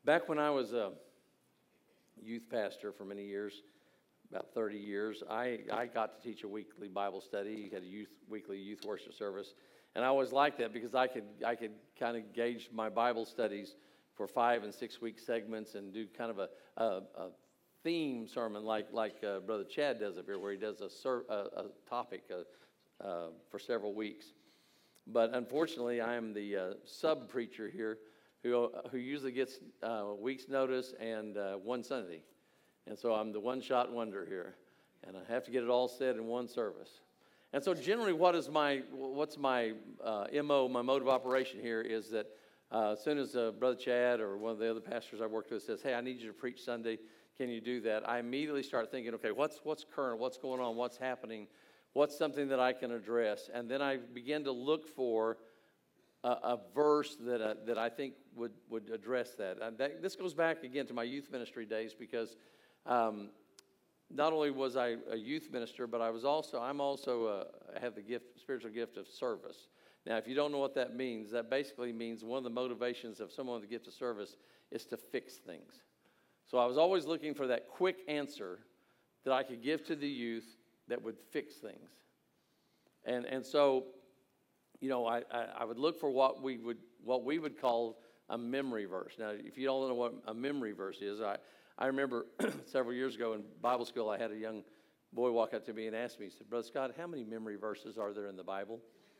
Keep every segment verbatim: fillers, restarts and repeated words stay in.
Back when I was a youth pastor for many years, about thirty years, I, I got to teach a weekly Bible study. Had a youth weekly youth worship service, and I always liked that because I could I could kind of gauge my Bible studies for five and six week segments and do kind of a a, a theme sermon like like uh, Brother Chad does up here, where he does a, ser- a, a topic uh, uh, for several weeks. But unfortunately, I am the uh, sub preacher here, who who usually gets uh, a week's notice and uh, one Sunday. And so I'm the one-shot wonder here, and I have to get it all said in one service. And so generally, what is my what's my uh, M O, my mode of operation here is that uh, as soon as uh, Brother Chad or one of the other pastors I worked with says, "Hey, I need you to preach Sunday. Can you do that?" I immediately start thinking, "Okay, what's what's current? What's going on? What's happening? What's something that I can address?" And then I begin to look for a, a verse that uh, that I think would would address that. And that. This goes back again to my youth ministry days because. Um, not only was I a youth minister, but I was also, I'm also, a, I have the gift, spiritual gift of service. Now, if you don't know what that means, that basically means one of the motivations of someone with the gift of service is to fix things. So I was always looking for that quick answer that I could give to the youth that would fix things. And and so, you know, I, I, I would look for what we would, what we would call a memory verse. Now, if you don't know what a memory verse is, I I remember several years ago in Bible school, I had a young boy walk up to me and ask me, he said, "Brother Scott, how many memory verses are there in the Bible?"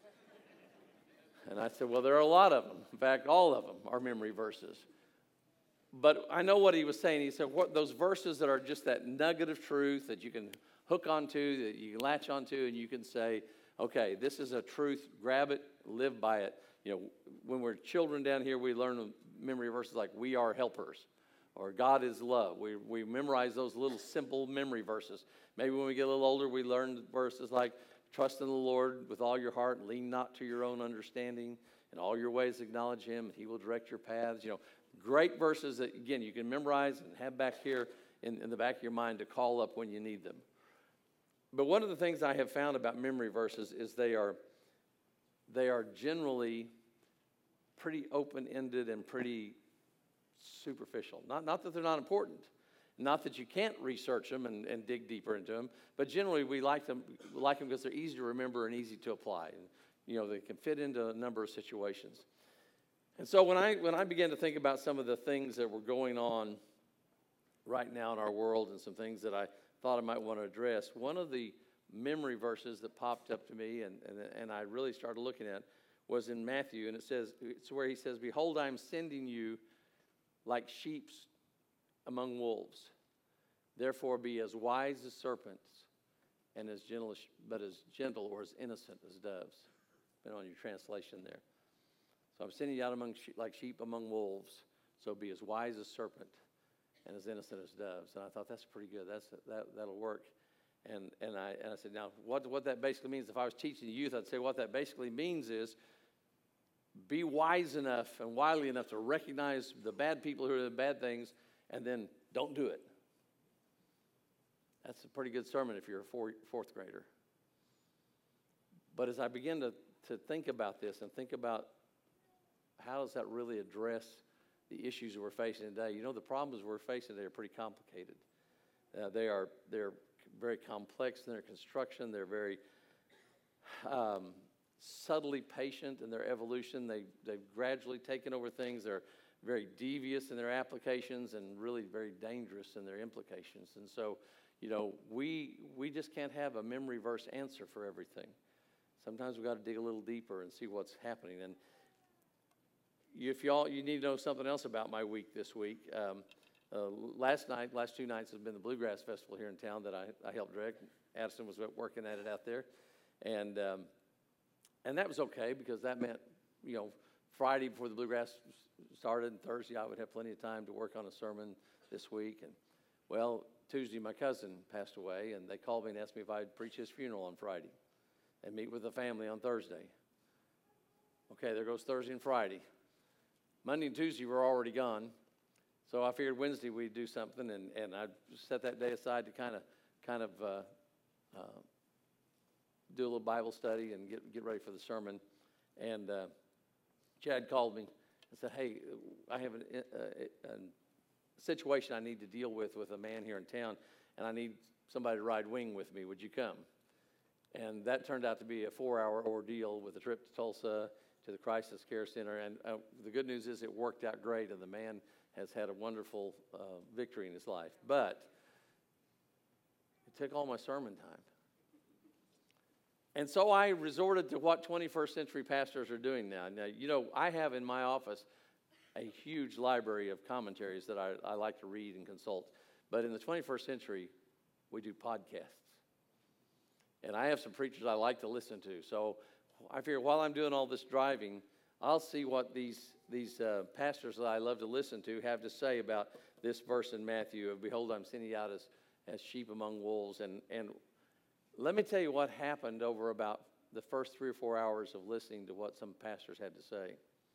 And I said, "Well, there are a lot of them. In fact, all of them are memory verses." But I know what he was saying. He said, "What those verses that are just that nugget of truth that you can hook onto, that you can latch onto, and you can say, okay, this is a truth, grab it, live by it." You know, when we're children down here, we learn memory verses like, "We are helpers," or "God is love." We we memorize those little simple memory verses. Maybe when we get a little older, we learn verses like, "Trust in the Lord with all your heart, lean not to your own understanding, in all your ways acknowledge Him, and He will direct your paths." You know, great verses that, again, you can memorize and have back here in, in the back of your mind to call up when you need them. But one of the things I have found about memory verses is they are they are generally pretty open-ended and pretty superficial. Not, not that they're not important. Not that you can't research them and, and dig deeper into them, but generally we like them we like them because they're easy to remember and easy to apply. And, you know, they can fit into a number of situations. And so when I when I began to think about some of the things that were going on right now in our world and some things that I thought I might want to address, one of the memory verses that popped up to me and, and, and I really started looking at was in Matthew, and it says, it's where he says, "Behold, I am sending you like sheep among wolves. Therefore be as wise as serpents and as gentle, as, but as gentle or as innocent as doves." Depending on your translation there. So I'm sending you out among sheep, like sheep among wolves. So be as wise as serpent and as innocent as doves. And I thought, that's pretty good. That's that that'll work. And and I and I said, now what what that basically means? If I was teaching the youth, I'd say what that basically means is, be wise enough and wily enough to recognize the bad people who are doing bad things, and then don't do it. That's a pretty good sermon if you're a four, fourth grader. But as I begin to, to think about this and think about how does that really address the issues that we're facing today, you know, the problems we're facing today are pretty complicated. Uh, they are they're very complex in their construction. They're very um, subtly patient in their evolution. They, they've gradually taken over things. They're very devious in their applications and really very dangerous in their implications. And so, you know, we we just can't have a memory verse answer for everything. Sometimes we've got to dig a little deeper and see what's happening. And if y'all, you need to know something else about my week this week. Um, uh, last night, last two nights has been the Bluegrass Festival here in town that I, I helped direct. Addison was working at it out there. And um, And that was okay because that meant, you know, Friday before the Bluegrass started and Thursday I would have plenty of time to work on a sermon this week. And, well, Tuesday my cousin passed away, and they called me and asked me if I'd preach his funeral on Friday and meet with the family on Thursday. Okay, there goes Thursday and Friday. Monday and Tuesday were already gone, so I figured Wednesday we'd do something, and, and I'd set that day aside to kind of kind of uh, uh, do a little Bible study and get get ready for the sermon. And uh, Chad called me and said, hey, I have an, a, a situation I need to deal with with a man here in town, and I need somebody to ride wing with me. Would you come? And that turned out to be a four-hour ordeal with a trip to Tulsa to the Crisis Care Center. And uh, the good news is it worked out great, and the man has had a wonderful uh, victory in his life. But it took all my sermon time. And so I resorted to what twenty-first century pastors are doing now. Now, you know, I have in my office a huge library of commentaries that I, I like to read and consult. But in the twenty-first century, we do podcasts. And I have some preachers I like to listen to. So I figure while I'm doing all this driving, I'll see what these, these uh, pastors that I love to listen to have to say about this verse in Matthew of, behold, I'm sending you out as, as sheep among wolves. And, and let me tell you what happened over about the first three or four hours of listening to what some pastors had to say.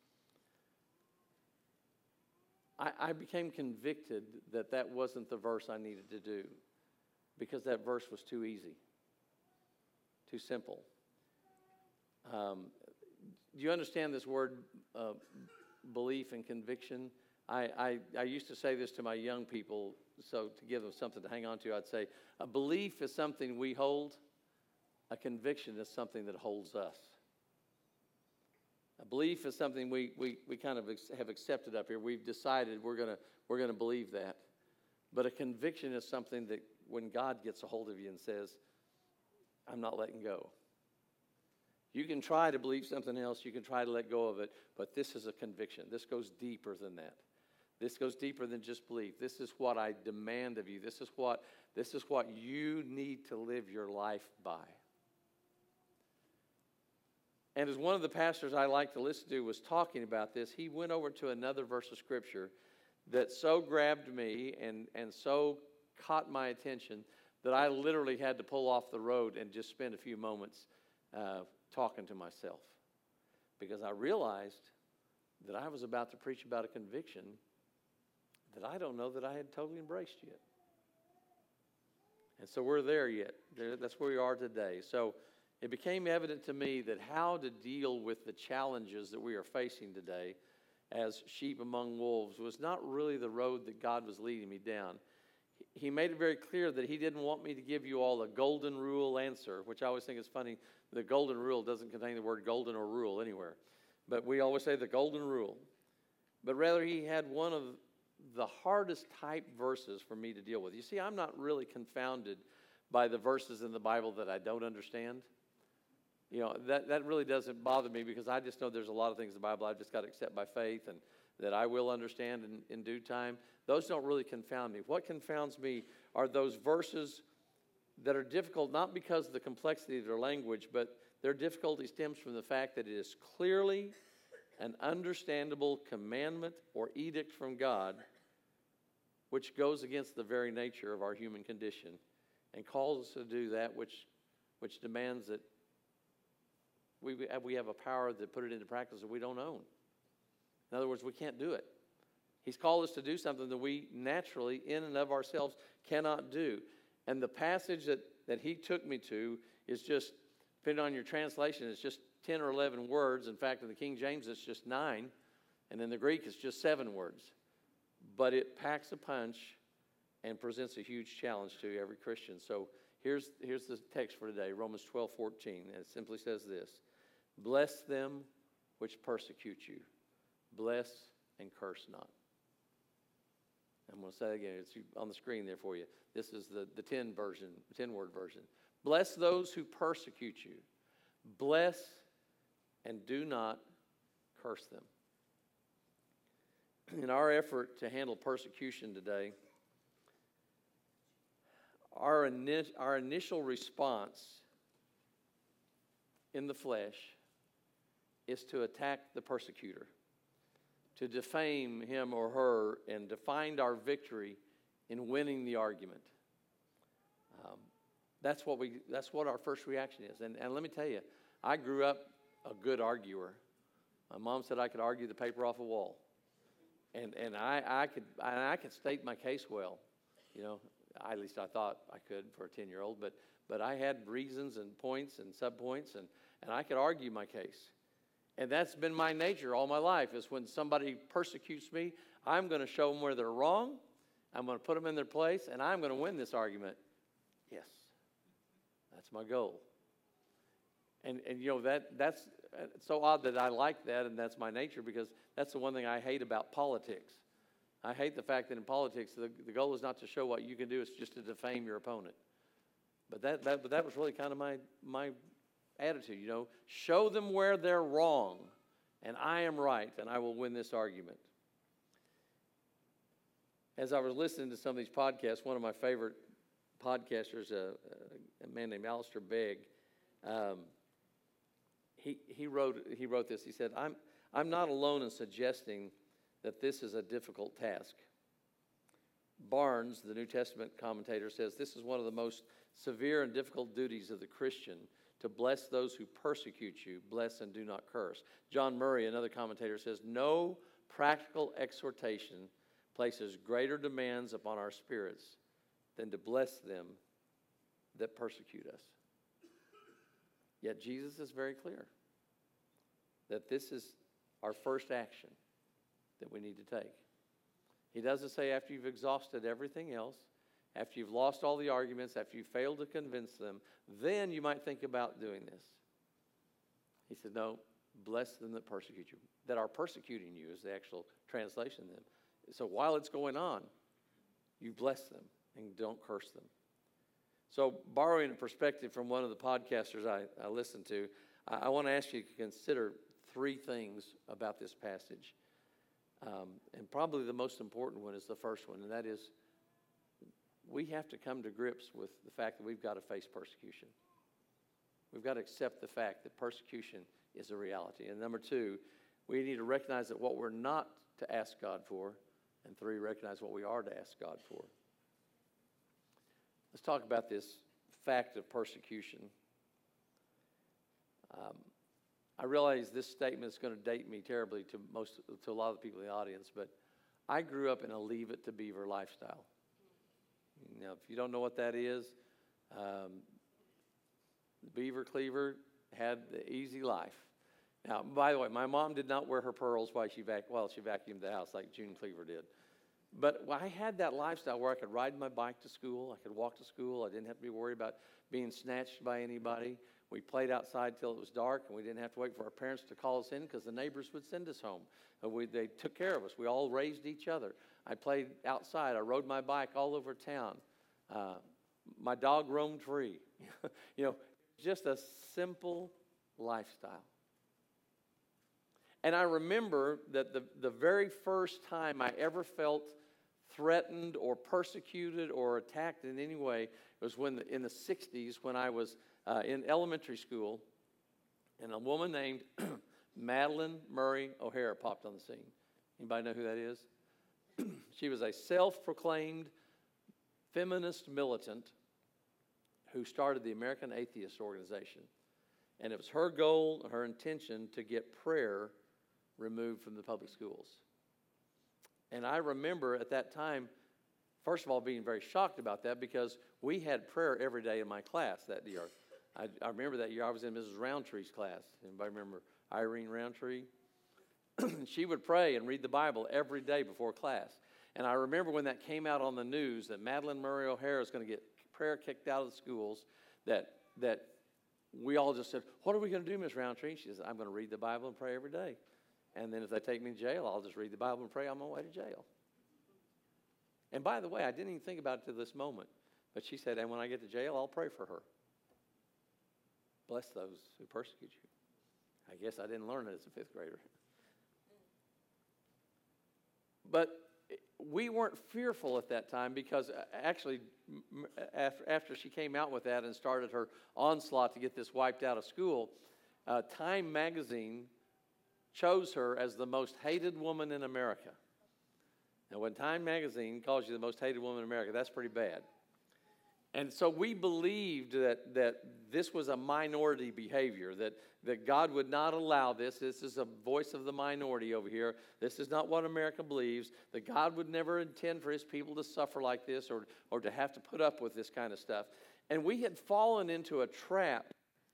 I, I became convicted that that wasn't the verse I needed to do, because that verse was too easy, too simple. Um, do you understand this word uh, belief and conviction? I, I, I used to say this to my young people, so to give them something to hang on to, I'd say, a belief is something we hold, a conviction is something that holds us. A belief is something we, we, we kind of ex- have accepted up here. We've decided we're going we're gonna believe that. But a conviction is something that when God gets a hold of you and says, I'm not letting go. You can try to believe something else. You can try to let go of it. But this is a conviction. This goes deeper than that. This goes deeper than just belief. This is what I demand of you. This is what, this is what you need to live your life by. And as one of the pastors I like to listen to was talking about this, he went over to another verse of Scripture that so grabbed me and, and so caught my attention that I literally had to pull off the road and just spend a few moments uh, talking to myself. Because I realized that I was about to preach about a conviction that I don't know that I had totally embraced yet. And so we're there yet. That's where we are today. So it became evident to me that how to deal with the challenges that we are facing today as sheep among wolves was not really the road that God was leading me down. He made it very clear that he didn't want me to give you all a golden rule answer, which I always think is funny. The golden rule doesn't contain the word golden or rule anywhere. But we always say the golden rule. But rather he had one of the hardest type verses for me to deal with. You see, I'm not really confounded by the verses in the Bible that I don't understand. You know, that, that really doesn't bother me, because I just know there's a lot of things in the Bible I've just got to accept by faith and that I will understand in, in due time. Those don't really confound me. What confounds me are those verses that are difficult, not because of the complexity of their language, but their difficulty stems from the fact that it is clearly an understandable commandment or edict from God, which goes against the very nature of our human condition and calls us to do that which, which demands that we, we have a power to put it into practice that we don't own. In other words, we can't do it. He's called us to do something that we naturally, in and of ourselves, cannot do. And the passage that, that he took me to is just, depending on your translation, it's just ten or eleven words. In fact, in the King James, it's just nine. And in the Greek, it's just seven words. But it packs a punch and presents a huge challenge to every Christian. So here's, here's the text for today, Romans twelve fourteen. And it simply says this: bless them which persecute you. Bless and curse not. I'm going to say it again. It's on the screen there for you. This is the, the ten version, ten-word version. Bless those who persecute you. Bless and do not curse them. In our effort to handle persecution today, our, ini- our initial response in the flesh is to attack the persecutor, to defame him or her, and to find our victory in winning the argument. Um, that's what we. That's what our first reaction is. And, and let me tell you, I grew up a good arguer. My mom said I could argue the paper off a wall, and and I, I could I, I could state my case well. You know, I, at least I thought I could for a ten-year-old. But but I had reasons and points and subpoints, and and I could argue my case. And that's been my nature all my life, is when somebody persecutes me, I'm going to show them where they're wrong. I'm going to put them in their place, and I'm going to win this argument. Yes, that's my goal. And, and you know, that that's it's so odd that I like that, and that's my nature, because that's the one thing I hate about politics. I hate the fact that in politics, the, the goal is not to show what you can do, it's just to defame your opponent. But that, that, but that was really kind of my, my attitude, you know. Show them where they're wrong, and I am right, and I will win this argument. As I was listening to some of these podcasts, one of my favorite podcasters, uh, a man named Alistair Begg, um, he, he, wrote, he wrote this. He said, I'm, I'm not alone in suggesting that this is a difficult task. Barnes, the New Testament commentator, says this is one of the most severe and difficult duties of the Christian, to bless those who persecute you, bless and do not curse. John Murray, another commentator, says no practical exhortation places greater demands upon our spirits than to bless them that persecute us. Yet Jesus is very clear that this is our first action that we need to take. He doesn't say after you've exhausted everything else, after you've lost all the arguments, after you've failed to convince them, then you might think about doing this. He said, no, bless them that persecute you. That are persecuting you is the actual translation then. So while it's going on, you bless them and don't curse them. So borrowing a perspective from one of the podcasters I, I listened to, I, I want to ask you to consider three things about this passage. Um, and probably the most important one is the first one, and that is we have to come to grips with the fact that we've got to face persecution. We've got to accept the fact that persecution is a reality. And number two, we need to recognize that what we're not to ask God for, and three, recognize what we are to ask God for. Let's talk about this fact of persecution. Um, I realize this statement is going to date me terribly to most, to a lot of the people in the audience, but I grew up in a Leave It to Beaver lifestyle. Now, if you don't know what that is, um, Beaver Cleaver had the easy life. Now, by the way, my mom did not wear her pearls while she, vac- while she vacuumed the house like June Cleaver did. But I had that lifestyle where I could ride my bike to school, I could walk to school, I didn't have to be worried about being snatched by anybody. We played outside till it was dark, and we didn't have to wait for our parents to call us in because the neighbors would send us home. And we, they took care of us. We all raised each other. I played outside. I rode my bike all over town. Uh, my dog roamed free. You know, just a simple lifestyle. And I remember that the, the very first time I ever felt threatened or persecuted or attacked in any way was when the, in the sixties when I was uh, in elementary school, and a woman named Madeline Murray O'Hara popped on the scene. Anybody know who that is? She was a self-proclaimed feminist militant who started the American Atheist Organization. And it was her goal, her intention, to get prayer removed from the public schools. And I remember at that time, first of all, being very shocked about that because we had prayer every day in my class that year. I, I remember that year I was in Missus Roundtree's class. Anybody remember Irene Roundtree? She would pray and read the Bible every day before class. And I remember when that came out on the news that Madeline Murray O'Hara is going to get prayer kicked out of the schools, that that we all just said, what are we going to do, Miss Roundtree? She said, I'm going to read the Bible and pray every day. And then if they take me to jail, I'll just read the Bible and pray on my way to jail. And by the way, I didn't even think about it to this moment. But she said, and when I get to jail, I'll pray for her. Bless those who persecute you. I guess I didn't learn it as a fifth grader. But we weren't fearful at that time because actually after, after she came out with that and started her onslaught to get this wiped out of school, uh, Time magazine chose her as the most hated woman in America. Now, when Time magazine calls you the most hated woman in America, that's pretty bad. And so we believed that, that this was a minority behavior, that, that God would not allow this. This is a voice of the minority over here. This is not what America believes, that God would never intend for his people to suffer like this or, or to have to put up with this kind of stuff. And we had fallen into a trap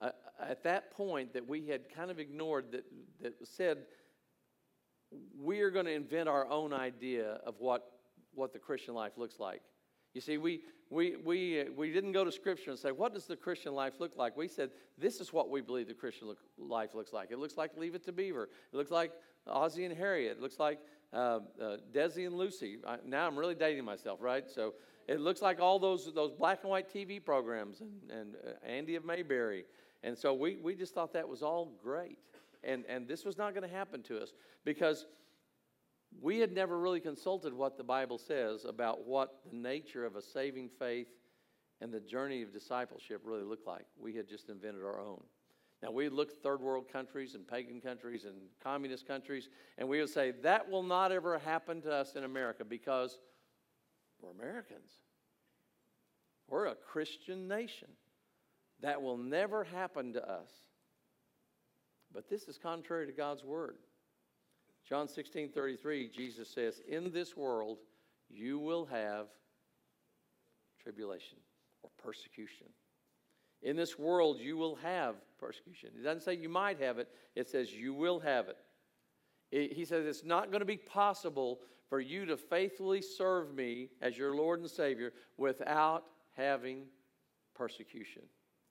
uh, at that point that we had kind of ignored that, that said, we are going to invent our own idea of what, what the Christian life looks like. You see, we, we, we, uh, we didn't go to Scripture and say, what does the Christian life look like? We said, this is what we believe the Christian look, life looks like. It looks like Leave It to Beaver. It looks like Ozzie and Harriet. It looks like uh, uh, Desi and Lucy. I, now I'm really dating myself, right? So it looks like all those, those black and white T V programs and, and uh, Andy of Mayberry. And so we, we just thought that was all great. And, and this was not going to happen to us because we had never really consulted what the Bible says about what the nature of a saving faith and the journey of discipleship really looked like. We had just invented our own. Now, we would look at third world countries and pagan countries and communist countries, and we would say, that will not ever happen to us in America because we're Americans. We're a Christian nation. That will never happen to us. But this is contrary to God's word. John sixteen thirty-three, Jesus says, in this world you will have tribulation or persecution. In this world you will have persecution. It doesn't say you might have it. It says you will have it. it he says it's not going to be possible for you to faithfully serve me as your Lord and Savior without having persecution.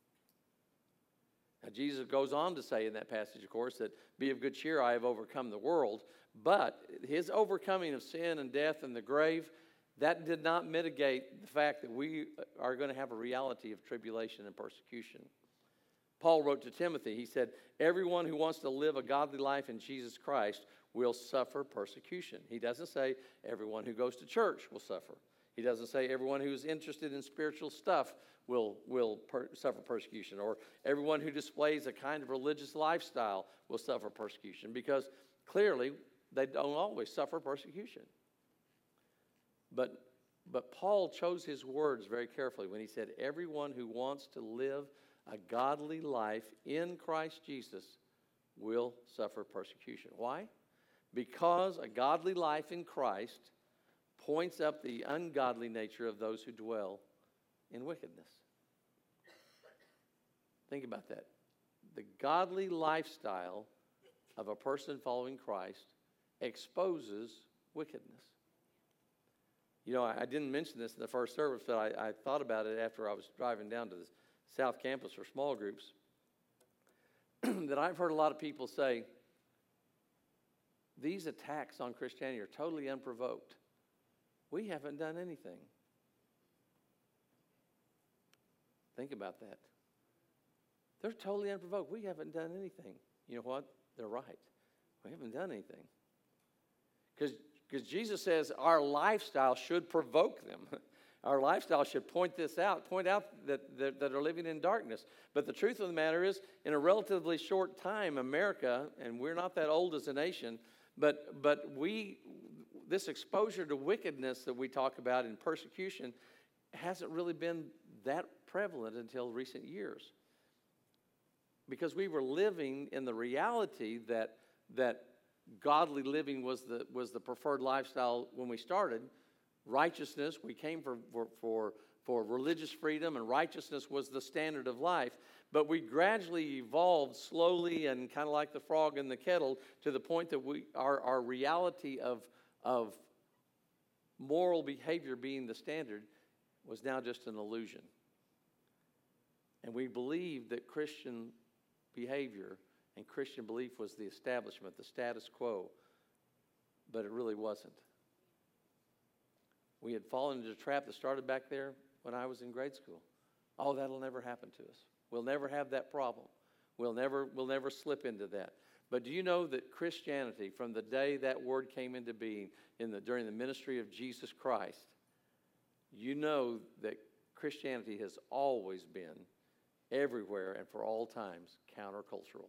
Now, Jesus goes on to say in that passage, of course, that be of good cheer, I have overcome the world. But his overcoming of sin and death and the grave, that did not mitigate the fact that we are going to have a reality of tribulation and persecution. Paul wrote to Timothy, he said, everyone who wants to live a godly life in Jesus Christ will suffer persecution. He doesn't say everyone who goes to church will suffer. He doesn't say everyone who's interested in spiritual stuff will, will per- suffer persecution, or everyone who displays a kind of religious lifestyle will suffer persecution, because clearly they don't always suffer persecution. But, but Paul chose his words very carefully when he said, everyone who wants to live a godly life in Christ Jesus will suffer persecution. Why? Because a godly life in Christ points up the ungodly nature of those who dwell in wickedness. Think about that. The godly lifestyle of a person following Christ exposes wickedness. You know, I, I didn't mention this in the first service, but I, I thought about it after I was driving down to the South Campus for small groups, that I've heard a lot of people say, these attacks on Christianity are totally unprovoked. We haven't done anything. Think about that. They're totally unprovoked. We haven't done anything. You know what? They're right. We haven't done anything. Because because Jesus says our lifestyle should provoke them. Our lifestyle should point this out, point out that, that, that are living in darkness. But the truth of the matter is, in a relatively short time, America, and we're not that old as a nation, but but we, this exposure to wickedness that we talk about in persecution hasn't really been that prevalent until recent years. Because we were living in the reality that that godly living was the was the preferred lifestyle when we started. Righteousness, we came for, for, for, for religious freedom, and righteousness was the standard of life. But we gradually evolved slowly and kind of like the frog in the kettle to the point that we our, our reality of, of moral behavior being the standard was now just an illusion. And we believed that Christian behavior and Christian belief was the establishment, the status quo, but it really wasn't. We had fallen into a trap that started back there when I was in grade school. Oh, that'll never happen to us. We'll never have that problem. We'll never, we'll never slip into that. But do you know that Christianity, from the day that word came into being in the, during the ministry of Jesus Christ, you know that Christianity has always been, everywhere and for all times, countercultural.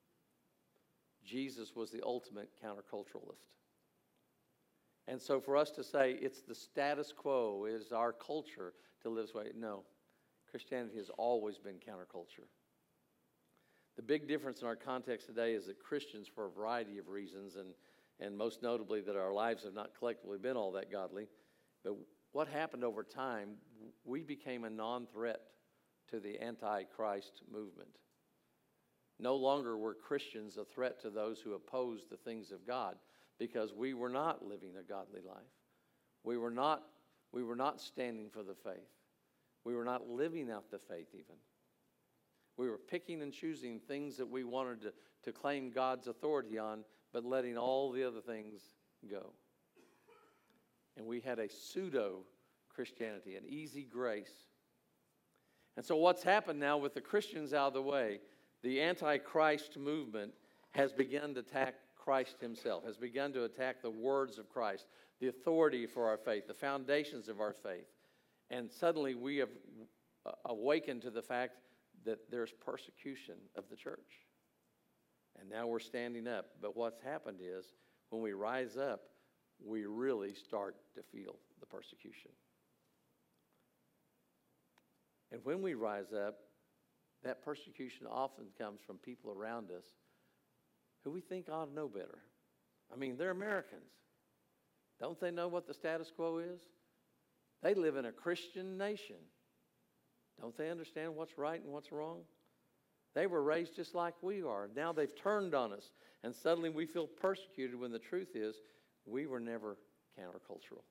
Jesus was the ultimate counterculturalist. And so for us to say it's the status quo, it is our culture to live this way, no. Christianity has always been counterculture. The big difference in our context today is that Christians, for a variety of reasons, and, and most notably that our lives have not collectively been all that godly, but what happened over time, we became a non-threat to the anti-Christ movement. No longer were Christians a threat to those who opposed the things of God, because we were not living a godly life. We were not, we were not standing for the faith. We were not living out the faith even. We were picking and choosing things that we wanted to, to claim God's authority on, but letting all the other things go. And we had a pseudo-Christianity, an easy grace. And so what's happened now with the Christians out of the way, the Antichrist movement has begun to attack Christ himself, has begun to attack the words of Christ, the authority for our faith, the foundations of our faith. And suddenly we have awakened to the fact that there's persecution of the church. And now we're standing up. But what's happened is, when we rise up, we really start to feel the persecution. And when we rise up, that persecution often comes from people around us who we think ought to know better. I mean, they're Americans. Don't they know what the status quo is? They live in a Christian nation. Don't they understand what's right and what's wrong? They were raised just like we are. Now they've turned on us, and suddenly we feel persecuted when the truth is we were never countercultural.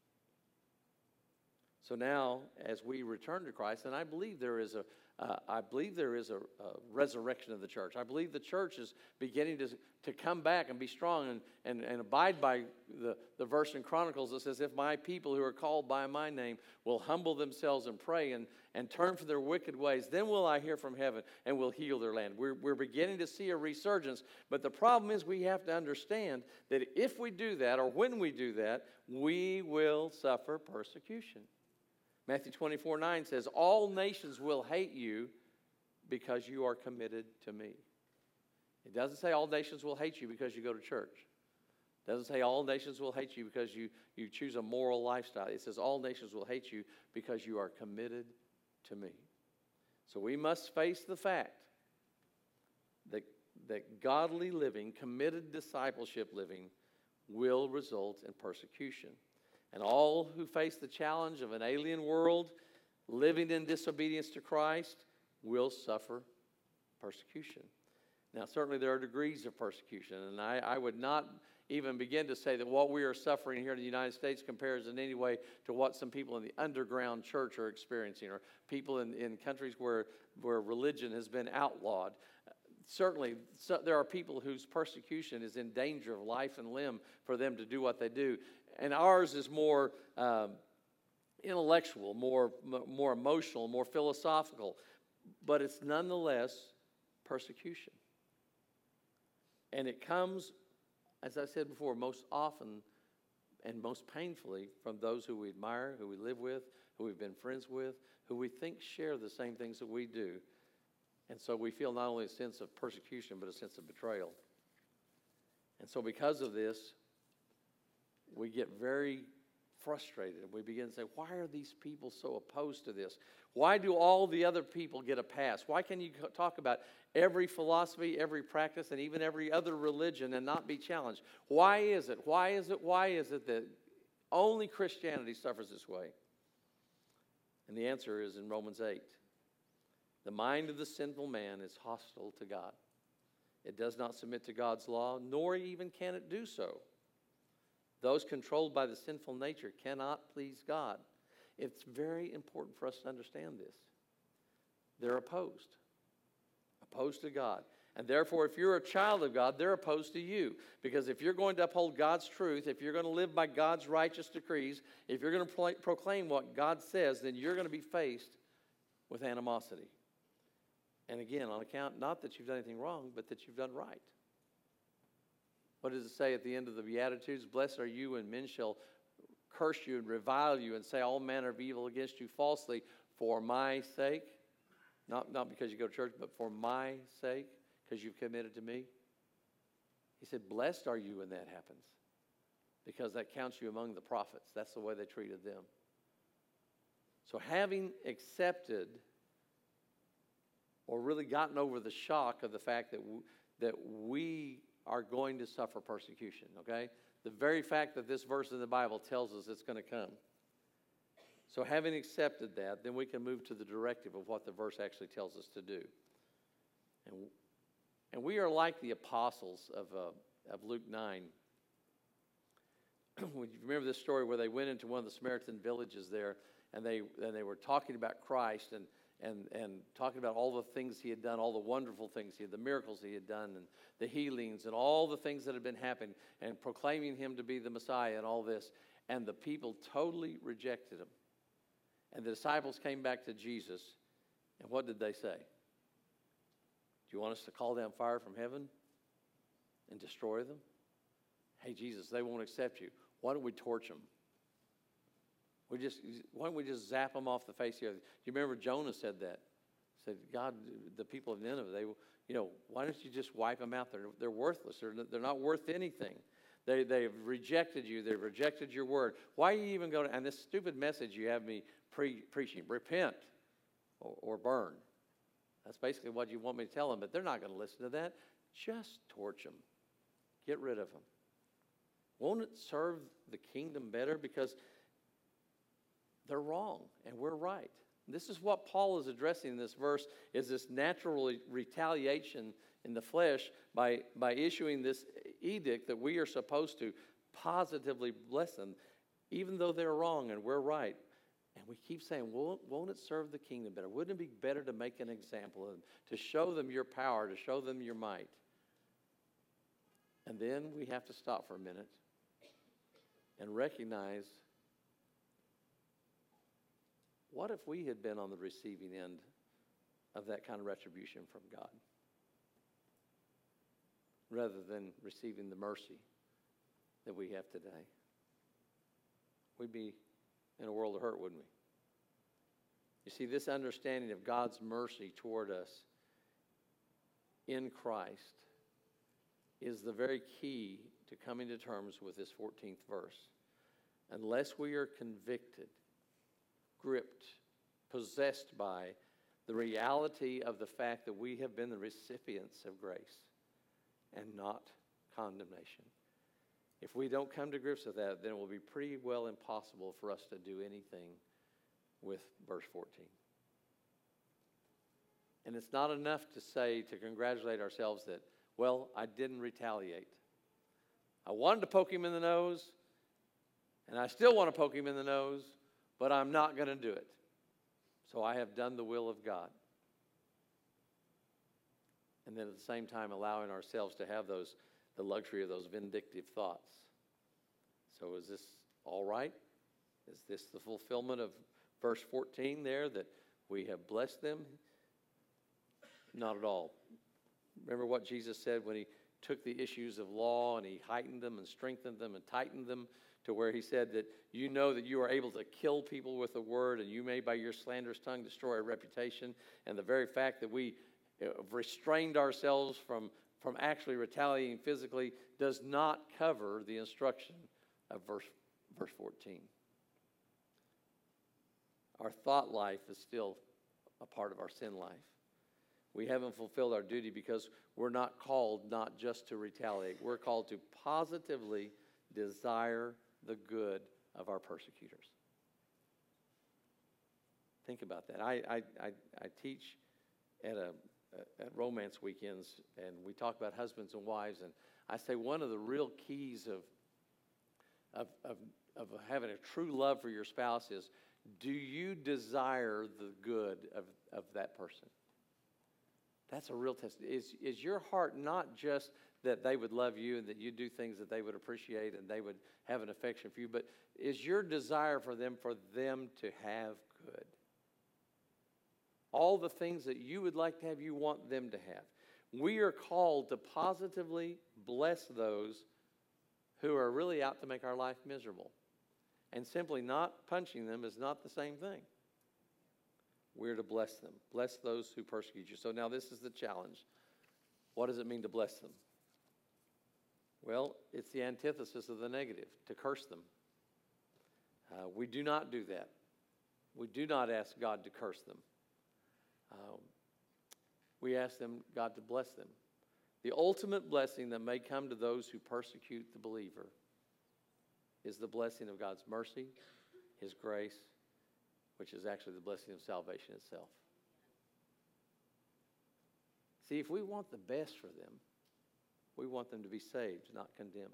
So now, as we return to Christ, and I believe there is a, uh, I believe there is a, a resurrection of the church. I believe the church is beginning to, to come back and be strong and, and, and abide by the, the verse in Chronicles that says, if my people who are called by my name will humble themselves and pray and, and turn from their wicked ways, then will I hear from heaven and will heal their land. We're, we're beginning to see a resurgence, but the problem is we have to understand that if we do that, or when we do that, we will suffer persecution. Matthew twenty-four nine says, all nations will hate you because you are committed to me. It doesn't say all nations will hate you because you go to church. It doesn't say all nations will hate you because you, you choose a moral lifestyle. It says all nations will hate you because you are committed to me. So we must face the fact that, that godly living, committed discipleship living, will result in persecution. And all who face the challenge of an alien world, living in disobedience to Christ, will suffer persecution. Now, certainly there are degrees of persecution, and I, I would not even begin to say that what we are suffering here in the United States compares in any way to what some people in the underground church are experiencing, or people in, in countries where, where religion has been outlawed. Certainly, so there are people whose persecution is in danger of life and limb for them to do what they do. And ours is more um, intellectual, more, m- more emotional, more philosophical. But it's nonetheless persecution. And it comes, as I said before, most often and most painfully from those who we admire, who we live with, who we've been friends with, who we think share the same things that we do. And so we feel not only a sense of persecution, but a sense of betrayal. And so because of this, we get very frustrated. We begin to say, why are these people so opposed to this? Why do all the other people get a pass? Why can you talk about every philosophy, every practice, and even every other religion and not be challenged? Why is it? Why is it? Why is it that only Christianity suffers this way? And the answer is in Romans eight. The mind of the sinful man is hostile to God. It does not submit to God's law, nor even can it do so. Those controlled by the sinful nature cannot please God. It's very important for us to understand this. They're opposed. Opposed to God. And therefore, if you're a child of God, they're opposed to you. Because if you're going to uphold God's truth, if you're going to live by God's righteous decrees, if you're going to pro- proclaim what God says, then you're going to be faced with animosity. And again, on account, not that you've done anything wrong, but that you've done right. What does it say at the end of the Beatitudes? Blessed are you when men shall curse you and revile you and say all manner of evil against you falsely for my sake. Not, not because you go to church, but for my sake, because you've committed to me. He said, blessed are you when that happens, because that counts you among the prophets. That's the way they treated them. So having accepted or really gotten over the shock of the fact that w- that we are going to suffer persecution, okay? The very fact that this verse in the Bible tells us it's going to come. So having accepted that, then we can move to the directive of what the verse actually tells us to do. And And we are like the apostles of, uh, of Luke nine. When you remember this story where they went into one of the Samaritan villages there, and they and they were talking about Christ and and and talking about all the things he had done, all the wonderful things he had, the miracles he had done, and the healings, and all the things that had been happening, and proclaiming him to be the Messiah and all this. And the people totally rejected him. And the disciples came back to Jesus, and what did they say? Do you want us to call down fire from heaven and destroy them? Hey, Jesus, they won't accept you. Why don't we torch them? We just, why don't we just zap them off the face of the earth? Do you remember Jonah said that? He said, God, the people of Nineveh, they, you know, why don't you just wipe them out? They're, they're worthless. They're, they're not worth anything. They, they've rejected you. They've rejected your word. Why are you even going to, and this stupid message you have me pre- preaching, repent or, or burn. That's basically what you want me to tell them, but they're not going to listen to that. Just torch them. Get rid of them. Won't it serve the kingdom better? Because they're wrong and we're right. This is what Paul is addressing in this verse, is this natural retaliation in the flesh by, by issuing this edict that we are supposed to positively bless them, even though they're wrong and we're right. And we keep saying, won't, won't it serve the kingdom better? Wouldn't it be better to make an example of them, to show them your power, to show them your might? And then we have to stop for a minute and recognize, what if we had been on the receiving end of that kind of retribution from God, rather than receiving the mercy that we have today? We'd be in a world of hurt, wouldn't we? You see, this understanding of God's mercy toward us in Christ is the very key to coming to terms with this fourteenth verse. Unless we are convicted, gripped, possessed by the reality of the fact that we have been the recipients of grace and not condemnation. If we don't come to grips with that, then it will be pretty well impossible for us to do anything with verse fourteen. And it's not enough to say, to congratulate ourselves that, well, I didn't retaliate. I wanted to poke him in the nose, and I still want to poke him in the nose, but I'm not going to do it. So I have done the will of God. And then at the same time allowing ourselves to have those, the luxury of those vindictive thoughts. So is this all right? Is this the fulfillment of verse fourteen there, that we have blessed them? Not at all. Remember what Jesus said when he took the issues of law and he heightened them and strengthened them and tightened them, to where he said that you know that you are able to kill people with a word, and you may by your slanderous tongue destroy a reputation. And the very fact that we have restrained ourselves from, from actually retaliating physically does not cover the instruction of verse, verse fourteen. Our thought life is still a part of our sin life. We haven't fulfilled our duty because we're not called not just to retaliate. We're called to positively desire the good of our persecutors. Think about that. I, I, I, I teach at, a, at romance weekends, and we talk about husbands and wives, and I say one of the real keys of, of, of, of having a true love for your spouse is, do you desire the good of, of that person? That's a real test. Is, is your heart not just that they would love you and that you do things that they would appreciate and they would have an affection for you, but is your desire for them, for them to have good? All the things that you would like to have, you want them to have. We are called to positively bless those who are really out to make our life miserable. And simply not punching them is not the same thing. We're to bless them. Bless those who persecute you. So now this is the challenge. What does it mean to bless them? Well, it's the antithesis of the negative, to curse them. Uh, we do not do that. We do not ask God to curse them. Um, we ask them, God, to bless them. The ultimate blessing that may come to those who persecute the believer is the blessing of God's mercy, His grace, which is actually the blessing of salvation itself. See, if we want the best for them, we want them to be saved, not condemned.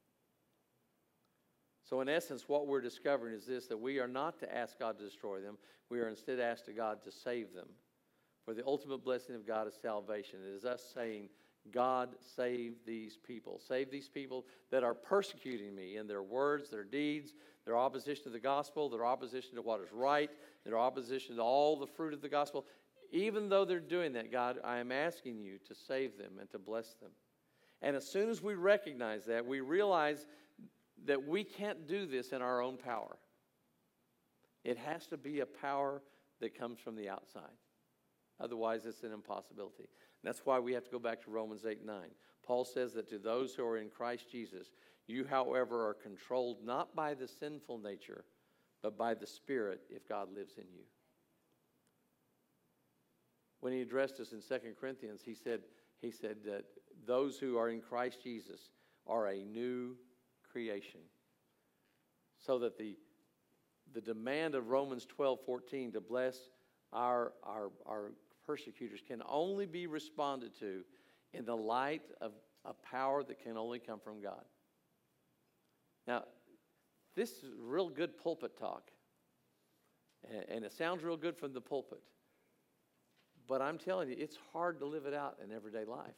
So in essence, what we're discovering is this, that we are not to ask God to destroy them. We are instead asked to God to save them. For the ultimate blessing of God is salvation. It is us saying, God, save these people. Save these people that are persecuting me in their words, their deeds, their opposition to the gospel, their opposition to what is right, their opposition to all the fruit of the gospel. Even though they're doing that, God, I am asking you to save them and to bless them. And as soon as we recognize that, we realize that we can't do this in our own power. It has to be a power that comes from the outside. Otherwise, it's an impossibility. And that's why we have to go back to Romans eight nine. Paul says that to those who are in Christ Jesus, you, however, are controlled not by the sinful nature, but by the Spirit, if God lives in you. When he addressed us in Second Corinthians, he said, he said that those who are in Christ Jesus are a new creation. So that the, the demand of Romans twelve fourteen to bless our, our, our persecutors can only be responded to in the light of a power that can only come from God. Now, this is real good pulpit talk. And, and it sounds real good from the pulpit. But I'm telling you, it's hard to live it out in everyday life.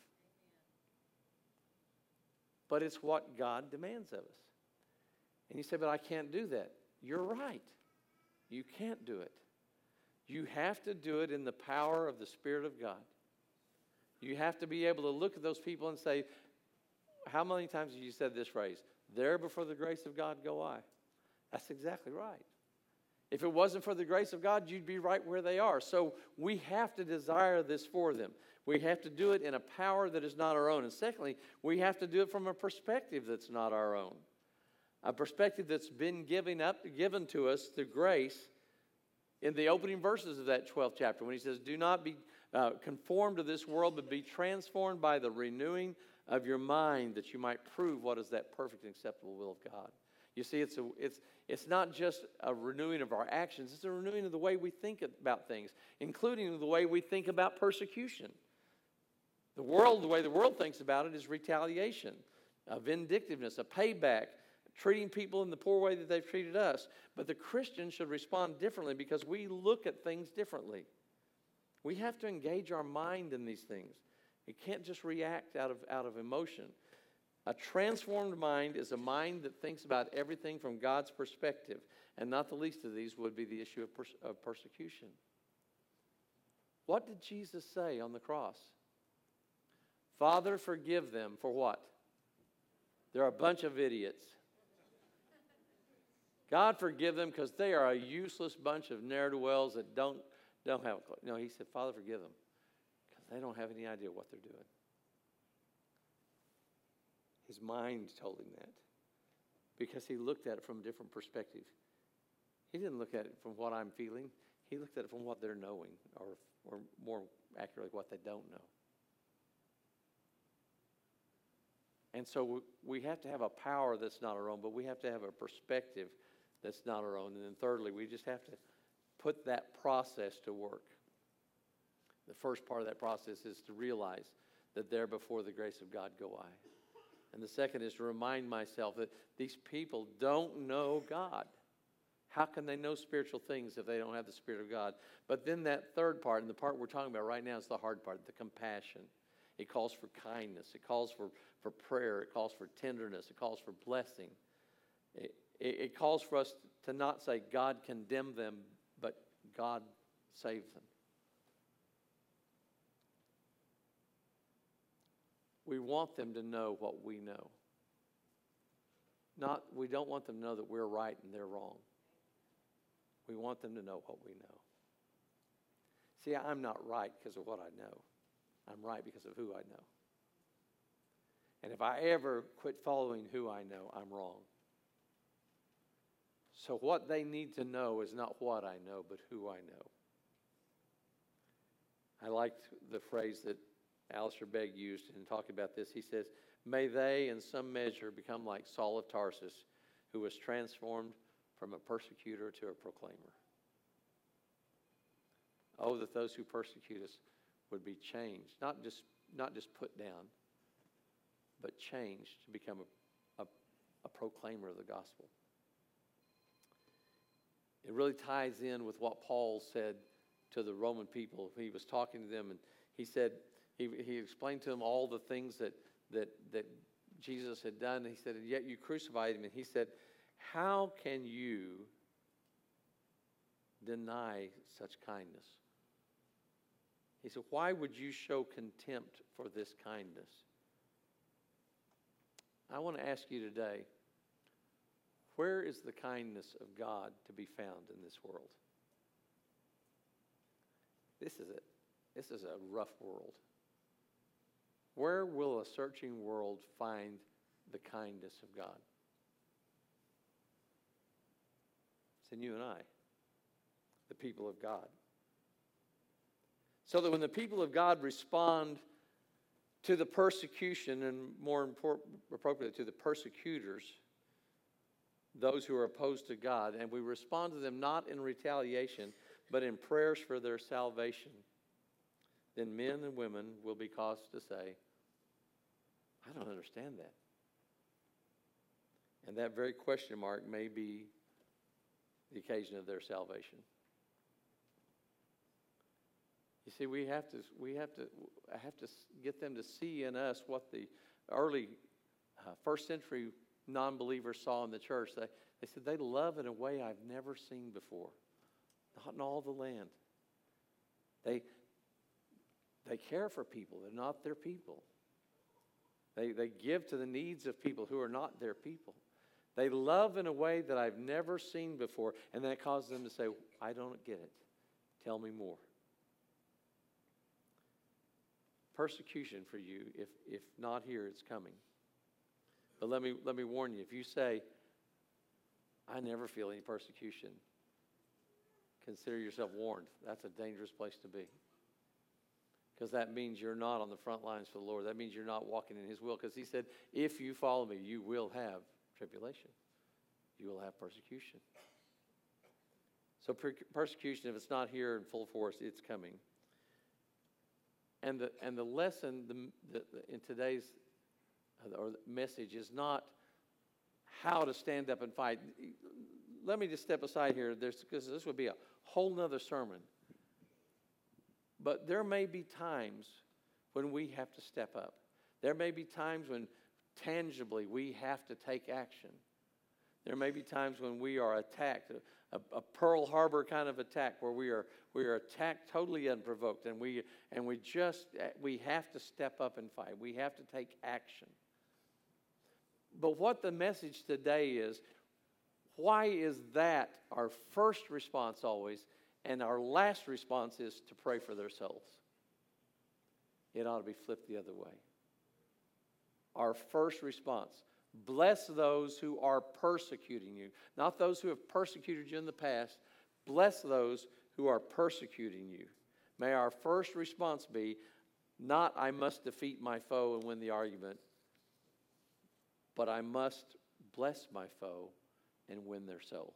But it's what God demands of us. And you say, but I can't do that. You're right. You can't do it. You have to do it in the power of the Spirit of God. You have to be able to look at those people and say, how many times have you said this phrase? There before the grace of God go I. That's exactly right. If it wasn't for the grace of God, you'd be right where they are. So we have to desire this for them. We have to do it in a power that is not our own. And secondly, we have to do it from a perspective that's not our own. A perspective that's been given up, given to us through grace in the opening verses of that twelfth chapter when he says, do not be uh, conformed to this world, but be transformed by the renewing of your mind, that you might prove what is that perfect and acceptable will of God. You see, it's, a, it's, it's not just a renewing of our actions, it's a renewing of the way we think about things, including the way we think about persecution. The world, the way the world thinks about it is retaliation, a vindictiveness, a payback, treating people in the poor way that they've treated us. But the Christian should respond differently because we look at things differently. We have to engage our mind in these things. It can't just react out of, out of emotion. A transformed mind is a mind that thinks about everything from God's perspective, and not the least of these would be the issue of, pers- of persecution. What did Jesus say on the cross? Father, forgive them for what? They're a bunch of idiots. God, forgive them because they are a useless bunch of ne'er-do-wells that don't, don't have a clue. No, he said, Father, forgive them because they don't have any idea what they're doing. His mind told him that because he looked at it from a different perspective. He didn't look at it from what I'm feeling. He looked at it from what they're knowing, or, or more accurately, what they don't know. And so we have to have a power that's not our own, but we have to have a perspective that's not our own. And then thirdly, we just have to put that process to work. The first part of that process is to realize that there before the grace of God go I. And the second is to remind myself that these people don't know God. How can they know spiritual things if they don't have the Spirit of God? But then that third part, and the part we're talking about right now is the hard part, the compassion. It calls for kindness. It calls for, for prayer. It calls for tenderness. It calls for blessing. It, it, it calls for us to not say God condemn them, but God save them. We want them to know what we know. Not, we don't want them to know that we're right and they're wrong. We want them to know what we know. See, I'm not right because of what I know. I'm right because of who I know. And if I ever quit following who I know, I'm wrong. So what they need to know is not what I know, but who I know. I liked the phrase that Alistair Begg used in talking about this. He says, may they in some measure become like Saul of Tarsus, who was transformed from a persecutor to a proclaimer. Oh, that those who persecute us would be changed, not just not just put down, but changed to become a, a, a proclaimer of the gospel. It really ties in with what Paul said to the Roman people. He was talking to them, and he said, he, he explained to them all the things that, that, that Jesus had done. And he said, and yet you crucified him. And he said, how can you deny such kindness? He said, why would you show contempt for this kindness? I want to ask you today, where is the kindness of God to be found in this world? This is it. This is a rough world. Where will a searching world find the kindness of God? It's in you and I, the people of God. So that when the people of God respond to the persecution, and more important, appropriately to the persecutors, those who are opposed to God, and we respond to them not in retaliation, but in prayers for their salvation, then men and women will be caused to say, I don't understand that. And that very question mark may be the occasion of their salvation. You see, we have to we have to I have to get them to see in us what the early uh, first century non-believers saw in the church. They, they said they love in a way I've never seen before, not in all the land. They they care for people. They're not their people. They they give to the needs of people who are not their people. They love in a way that I've never seen before, and that causes them to say, I don't get it. Tell me more. Persecution for you, if if not here, it's coming. But let me let me warn you, if you say, I never feel any persecution, consider yourself warned. That's a dangerous place to be. Because that means you're not on the front lines for the Lord. That means you're not walking in His will. Because He said, if you follow me, you will have tribulation. You will have persecution. So per- persecution, if it's not here in full force, it's coming. And the and the lesson the, the, the, in today's or the message is not how to stand up and fight. Let me just step aside here, because this would be a whole nother sermon. But there may be times when we have to step up. There may be times when tangibly we have to take action. There may be times when we are attacked, a, a Pearl Harbor kind of attack, where we are we are attacked totally unprovoked, and we and we just we have to step up and fight. We have to take action. But what the message today is, why is that our first response always, and our last response is to pray for their souls? It ought to be flipped the other way. Our first response, bless those who are persecuting you, not those who have persecuted you in the past. Bless those who are persecuting you. May our first response be, not I must defeat my foe and win the argument, but I must bless my foe and win their soul.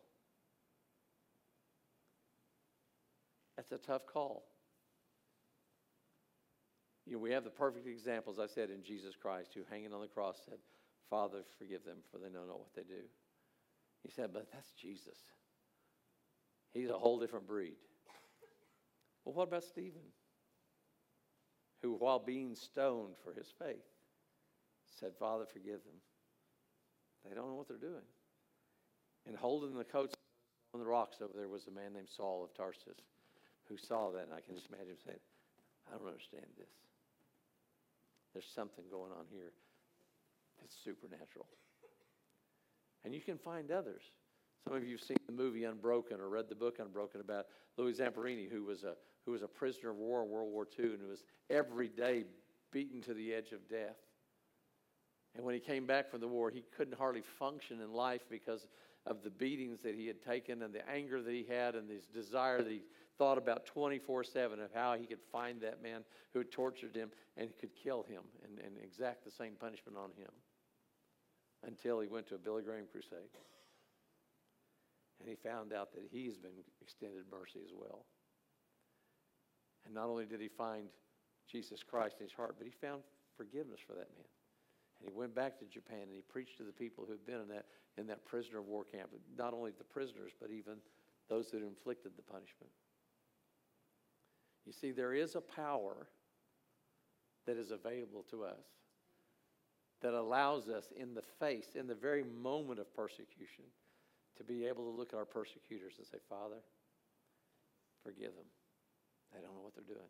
That's a tough call. You know, we have the perfect examples, I said, in Jesus Christ, who hanging on the cross said, Father, forgive them, for they know not what they do. He said, but that's Jesus. He's a whole different breed. Well, what about Stephen? Who, while being stoned for his faith, said, Father, forgive them. They don't know what they're doing. And holding the coats on the rocks over there was a man named Saul of Tarsus, who saw that, and I can just imagine him saying, I don't understand this. There's something going on here that's supernatural. And you can find others. Some of you have seen the movie Unbroken or read the book Unbroken about Louis Zamperini, who was a who was a prisoner of war in World War Two, and who was every day beaten to the edge of death. And when he came back from the war, he couldn't hardly function in life because of the beatings that he had taken and the anger that he had and his desire that he thought about twenty-four seven of how he could find that man who had tortured him and could kill him and, and exact the same punishment on him, until he went to a Billy Graham crusade. And he found out that he's been extended mercy as well. And not only did he find Jesus Christ in his heart, but he found forgiveness for that man. And he went back to Japan and he preached to the people who had been in that, in that prisoner of war camp, not only the prisoners, but even those that inflicted the punishment. You see, there is a power that is available to us that allows us in the face, in the very moment of persecution, to be able to look at our persecutors and say, Father, forgive them. They don't know what they're doing.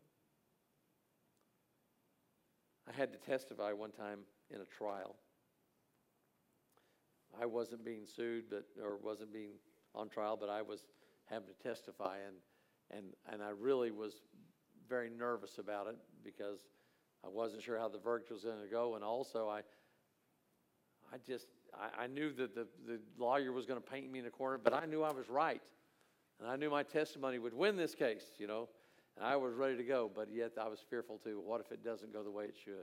I had to testify one time in a trial. I wasn't being sued, but or wasn't being on trial, but I was having to testify, and and and I really was very nervous about it because I wasn't sure how the verdict was going to go, and also I I just I, I knew that the, the lawyer was going to paint me in a corner, but I knew I was right, and I knew my testimony would win this case, you know, and I was ready to go, but yet I was fearful too. What if it doesn't go the way it should?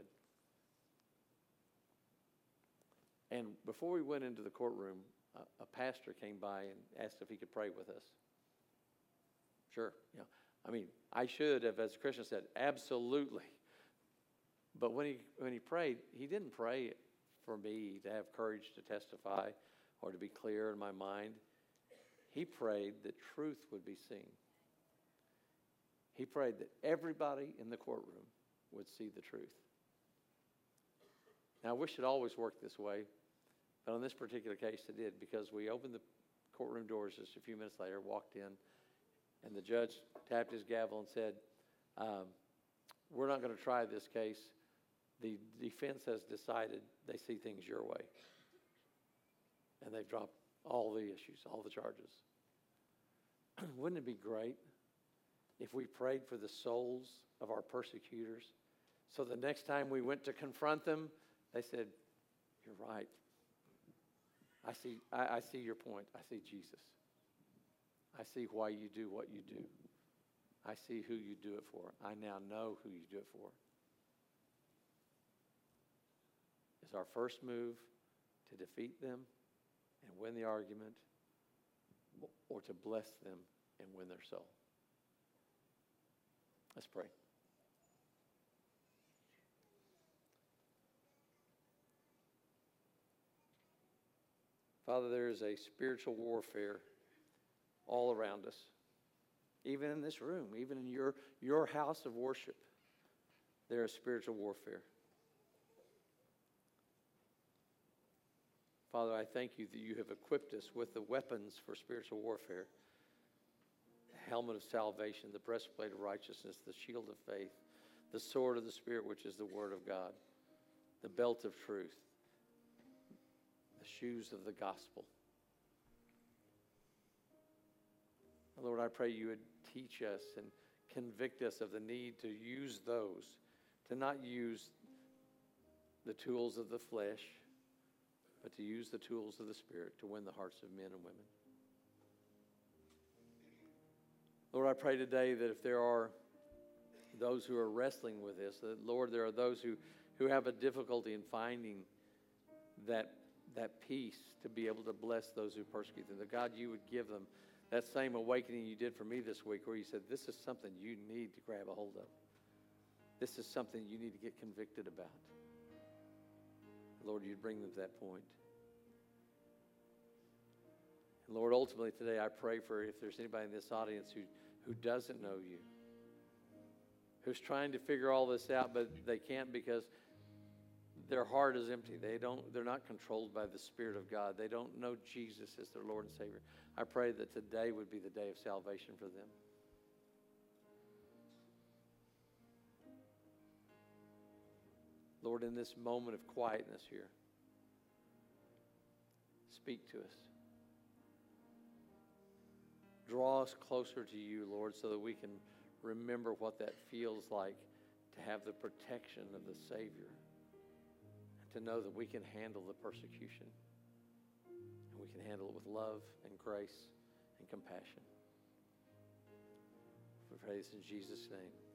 And before we went into the courtroom, a, a pastor came by and asked if he could pray with us. Sure, you know, I mean, I should have, as a Christian, said absolutely. But when he when he prayed, he didn't pray for me to have courage to testify or to be clear in my mind. He prayed that truth would be seen. He prayed that everybody in the courtroom would see the truth. Now, I wish it always worked this way, but on this particular case it did, because we opened the courtroom doors just a few minutes later, walked in, and the judge tapped his gavel and said, um, we're not going to try this case. The defense has decided they see things your way. And they've dropped all the issues, all the charges. Wouldn't it be great if we prayed for the souls of our persecutors, so the next time we went to confront them, they said, you're right. I see, I, I see your point. I see Jesus. I see why you do what you do. I see who you do it for. I now know who you do it for. Is our first move to defeat them and win the argument, or to bless them and win their soul? Let's pray. Father, there is a spiritual warfare all around us, even in this room, even in your, your house of worship. There is spiritual warfare. Father, I thank you that you have equipped us with the weapons for spiritual warfare: the helmet of salvation, the breastplate of righteousness, the shield of faith, the sword of the Spirit, which is the word of God, the belt of truth, the shoes of the gospel. Lord, I pray you would teach us and convict us of the need to use those, to not use the tools of the flesh, but to use the tools of the Spirit to win the hearts of men and women. Lord, I pray today that if there are those who are wrestling with this, that, Lord, there are those who, who have a difficulty in finding that, that peace to be able to bless those who persecute them, that God, you would give them that same awakening you did for me this week, where you said, this is something you need to grab a hold of. This is something you need to get convicted about. Lord, you'd bring them to that point. And Lord, ultimately today I pray for, if there's anybody in this audience who, who doesn't know you, who's trying to figure all this out, but they can't because their heart is empty. They don't, they're not controlled by the Spirit of God. They don't know Jesus as their Lord and Savior. I pray that today would be the day of salvation for them. Lord, in this moment of quietness here, speak to us. Draw us closer to you, Lord, so that we can remember what that feels like to have the protection of the Savior, and to know that we can handle the persecution, and we can handle it with love and grace and compassion. We pray this in Jesus' name.